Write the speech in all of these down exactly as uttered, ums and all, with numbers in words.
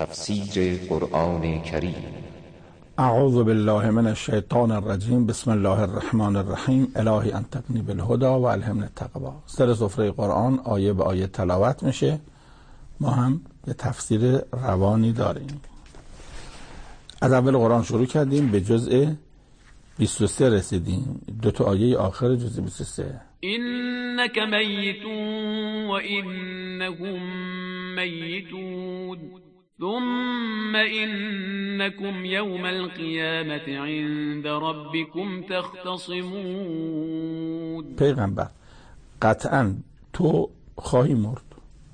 تفسیر قرآن کریم. اعوذ بالله من الشیطان الرجیم. بسم الله الرحمن الرحیم. الهی انطقنی بالهدی و الهمنی التقوی. سر سفره قرآن آیه به آیه تلاوت میشه. ما هم یه تفسیر روانی داریم. از اول قرآن شروع کردیم، به جزء بیست و سه رسیدیم. دو تا آیه آخر جزء بیست و سه. إنك ميت وإنهم ميتون ثم إنكم يوم القيامة عند ربكم تختصمون. پیغمبر قطعا تو خواهی مرد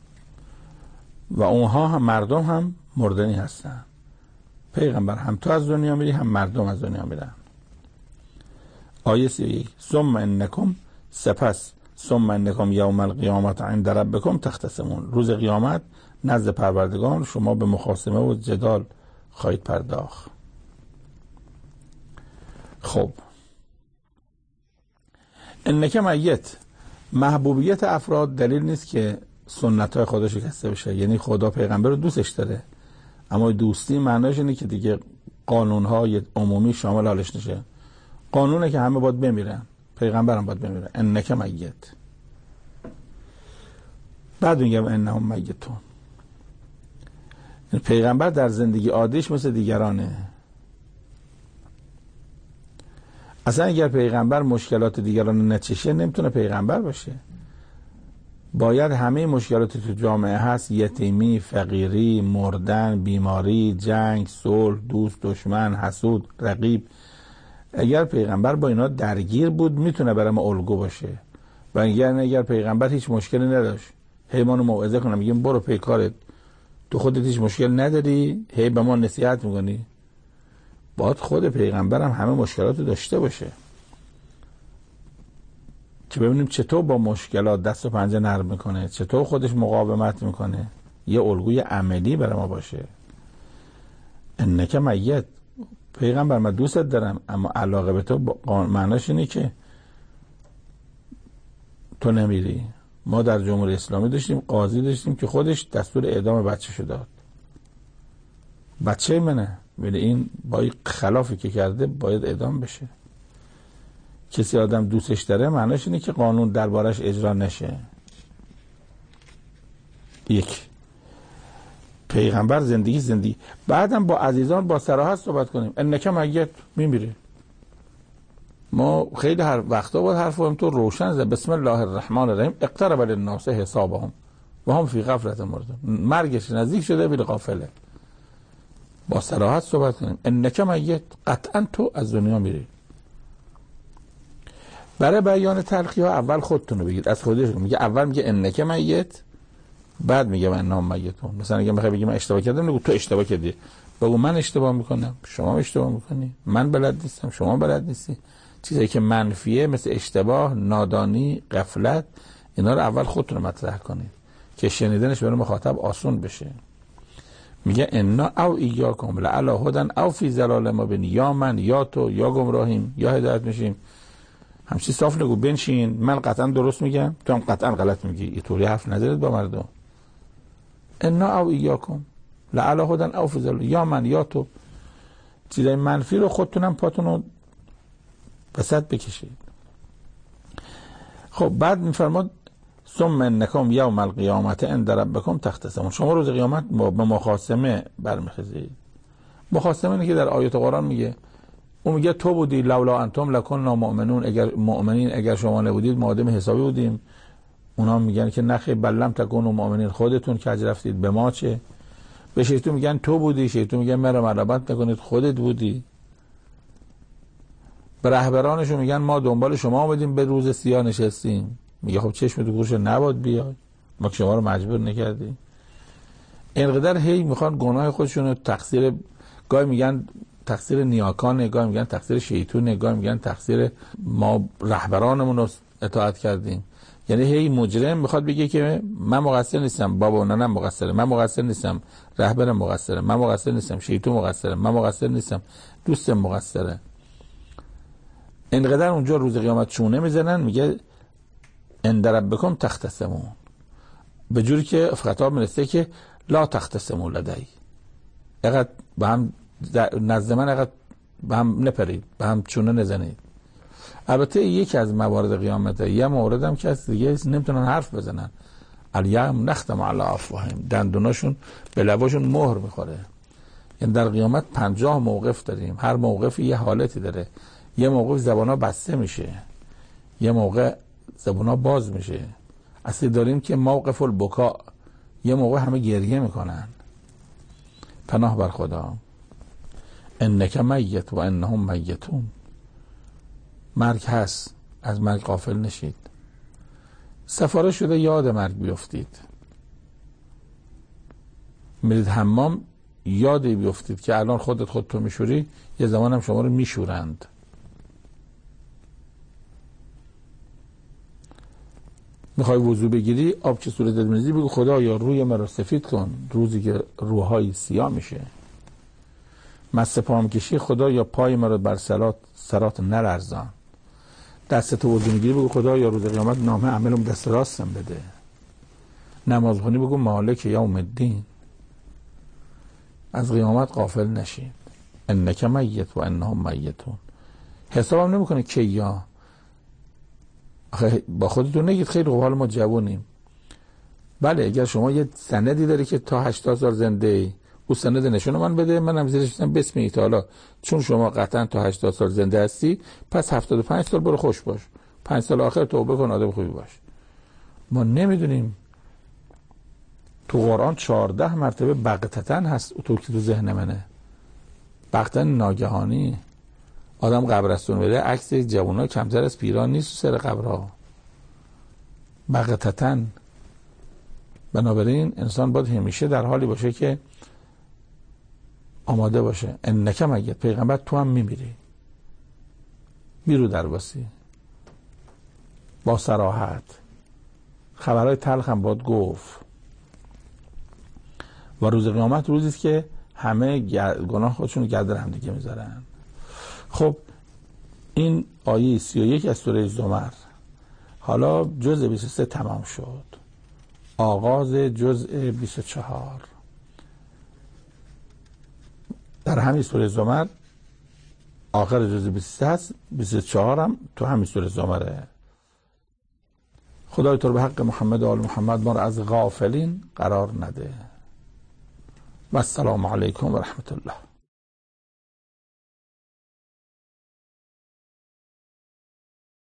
و اونها هم مردم هم مردنی هستن. پیغمبر هم تو از دنیا میری هم مردم از دنیا میرن. آیه سی و یک. ثم انکم سپس ثم انکم یوم القیامت عند ربکم تختصمون. روز قیامت نزد پروردگار شما به مخاصمه و جدال خواهید پرداخت. خب انک میت، محبوبیت افراد دلیل نیست که سنت های خدا شکسته بشه. یعنی خدا پیغمبر رو دوستش داره، اما دوستی معناش اینه که دیگه قانون های عمومی شامل حالش نشه. قانونه که همه باید بمیرن، پیغمبر هم باید بمیرن. انک میت. بعد میگم انهم میتون. پیغمبر در زندگی عادیش مثل دیگرانه. اصلا اگر پیغمبر مشکلات دیگران نچشه نمیتونه پیغمبر باشه. باید همه مشکلاتی تو جامعه هست، یتیمی، فقیری، مردن، بیماری، جنگ، صلح، دوست، دشمن، حسود، رقیب، اگر پیغمبر با اینا درگیر بود میتونه برای ما الگو باشه. و اگر اگر پیغمبر هیچ مشکلی نداشت، هی ما رو موعظه کنه میگیم برو پی کارت، تو خودت هیچ مشکل نداری، هی به ما نصیحت میکنی، باید خود پیغمبر هم همه مشکلات رو داشته باشه که ببینیم چطور با مشکلات دست و پنجه نرم میکنه، چطور خودش مقاومت میکنه، یه الگوی عملی برای ما باشه. انک میت، پیغمبر من دوستت دارم اما علاقه به تو معناش اینه که تو نمیری. ما در جمهوری اسلامی داشتیم قاضی داشتیم که خودش دستور اعدام بچه‌شو داد. بچه منه، ولی این با خلافی که کرده باید اعدام بشه. کسی آدم دوستش داره معناش اینه که قانون دربارش اجرا نشه. یک، پیغمبر زندگی زندگی. بعدم با عزیزان با صراحت صحبت کنیم. انک میت، میمیره. ما خیلی هر وقتا باید حرفم تو روشن زد. بسم الله الرحمن الرحیم. اقترب للناس حسابهم و هم فی غفلة معرضون. مرگش نزدیک شده ولی غافله. با صراحت صحبت کنیم. انک میت، قطعا تو از دنیا میری. برای بیان تلخی ها اول خودتون رو بگید، از خودش میگه. اول میگه انک میت، بعد میگه من نام میتون. مثلا اگه میخوای بگی من اشتباه کردم، نگو تو اشتباه کردی. بگو من اشتباه میکنم، شما اشتباه میکنی، من بلد نیستم، شما بلد نیستی. چیزایی که منفیه مثل اشتباه، نادانی، غفلت، اینا رو اول خودتون مطرح کنید که شنیدنش برای مخاطب آسون بشه. میگه انا او ایاکم لعلی هدی او فی ضلال مبین. یا من یا تو یا گمراهیم یا هدایت میشیم. همچی صاف نگو بنشین من قطعا درست میگم تو هم قطعا غلط میگی. اینطوری حرف نزنید با مردم. انا او ایاکم لعلی هدی او فی ضلال. یا من یا تو. چیزای منفی رو خودتونم پاتونو بسد بکشید. خب بعد میفرماد ثم انکم یوم القیامت عند ربکم تختصمون. شما روز قیامت به مخاصمه برمیخیزید. مخاصمه اینه که در آیات قرآن میگه. اون میگه تو بودی لولا انتم لکننا مؤمنون. اگر مؤمنین اگر شما نبودید ما آدم حسابی بودیم. اونا میگن که نخی بل لم تکونوا مؤمنین، خودتون کج رفتید، به ما چه. به شیطان میگن تو بودی، شیطان میگه مرا ملامت نکنید، خودت بودی. به رهبرانشون میگن ما دنبال شما اومدیم به روز سیاه نشستیم. میگه خب چشم تو گوش نباد بیاد، ما که شما رو مجبور نکردیم. اینقدر هی میخوان گناه خودشون رو تقصیر، گاهی میگن تقصیر نیاکانه، گاهی میگن تقصیر شیطونه، گاهی میگن تقصیر ما رهبرانمون رو اطاعت کردیم. یعنی هی مجرم میخواد بگه که من مقصر نیستم، بابا ننم مقصره، من مقصر نیستم، رهبرم مقصره، من مقصر نیستم، شیطان مقصره، من مقصر نیستم، دوستم مقصره. اینقدر اونجا روز قیامت چونه میزنن. میگه عند ربکم تختصمون، به جوری که خطاب میرسه که لا تختصموا لدی، اقدر به هم نزد من اقدر به هم نپرید، به هم چونه نزنید. البته یکی از موارد قیامته، یه مورد هم که از دیگه نمیتونن حرف بزنن. الیوم نختم علی افواههم، دندوناشون به لباشون مهر میخوره. یعنی در قیامت پنجاه موقف داریم، هر موقفی یه حالتی داره. یه موقف زبانا بسته میشه، یه موقع زبانا باز میشه. اصلی داریم که موقف البکا، یه موقع همه گریه میکنن. پناه بر خدا. انک میت و انهم میتون. مرگ هست، از مرگ غافل نشید. سفارش شده یاد مرگ بیفتید. میرید حمام یادی بیفتید که الان خودت خودتو میشوری، یه زمان هم شما رو میشورند. میخوای وضو بگیری، آب که صورتت میریزی بگو خدا یا روی مرا سفید کن، روزی که روحای سیاه میشه. مست پام کشی، خدا یا پای مرا بر سرات سرات نلرزان. دستت وضو میگیری بگو خدا یا روز قیامت نامه عملم دست راستم بده. نماز خونی بگو مالک یوم الدین. از قیامت غافل نشید. انک میت و انهم میتون. حسابم نمیکنه که یا با خودتون نگید خیلی خوب حال ما جوونیم. بله اگر شما یه سندی داری که تا هشتاد سال زنده ای، او سند نشون من بده، منم زیرش بزنم بسم الله تعالی، چون شما قطعا تا هشتاد سال زنده هستی، پس هفتاد و پنج سال برو خوش باش، پنج سال آخر توبه کن، آدم خوبی باش. ما نمیدونیم تو قرآن چهارده مرتبه بغتتن هست، تو که تو ذهن منه، بغتن ناگهانی. آدم قبرستون بده، عکس جوونا کمتر از پیران نیست سر قبرها. بغتتن. بنابراین انسان باید همیشه در حالی باشه که آماده باشه. انک میت، پیغمبر تو هم میمیری، بیرو در باسی با صراحت. خبرهای تلخ هم باید گفت. و روز قیامت روزی است که همه گناه خودشون رو گردن هم دیگه میذارن. خب این آیه سی و یک از سوره زمر. حالا جزء بیست و سه تمام شد، آغاز جزء بیست و چهار. در همین سوره زمر آخر جزء بیست و سه هست، بیست و چهار هم تو همین سوره زمره. خدای تو رو به حق محمد و آل محمد ما رو از غافلین قرار نده. و السلام علیکم و رحمت الله.